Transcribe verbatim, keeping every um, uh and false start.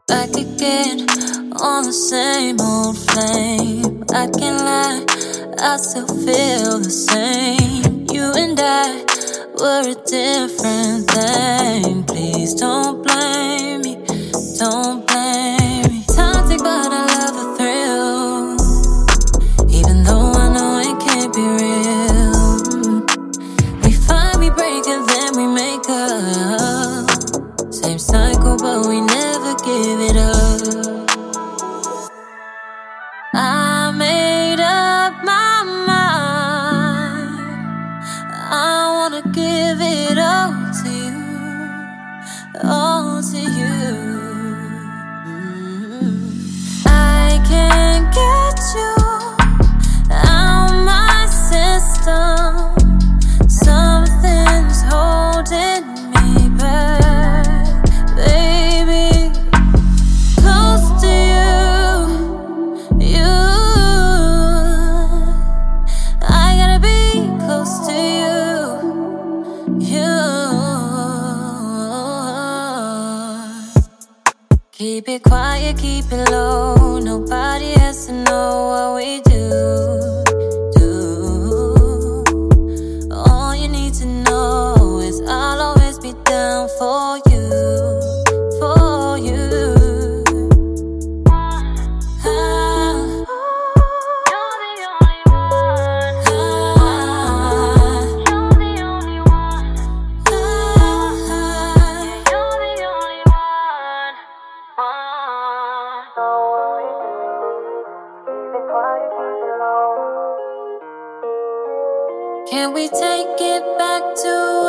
Back again on the same old flame. I can't lie, I still feel the same. You and I were a different thing. Please don't blame me, don't blame me. Toxic, but I love the thrill, even though I know it can't be real. We fight, we break, and then we make up. Same cycle, but we never give it up. I made up my mind, I wanna give it all to you, all to you. Mm-hmm. I can't get you out my system. Something's holding me back, baby. Close to you, you. I gotta be close to you, you. Keep it quiet, keep it low. Nobody has to know what we do, do. All you need to know is I'll always be down for you, for you. Ah, you're the only one. Ah, you're the only one. Ah, you're the only one. Ah. Can we take it back to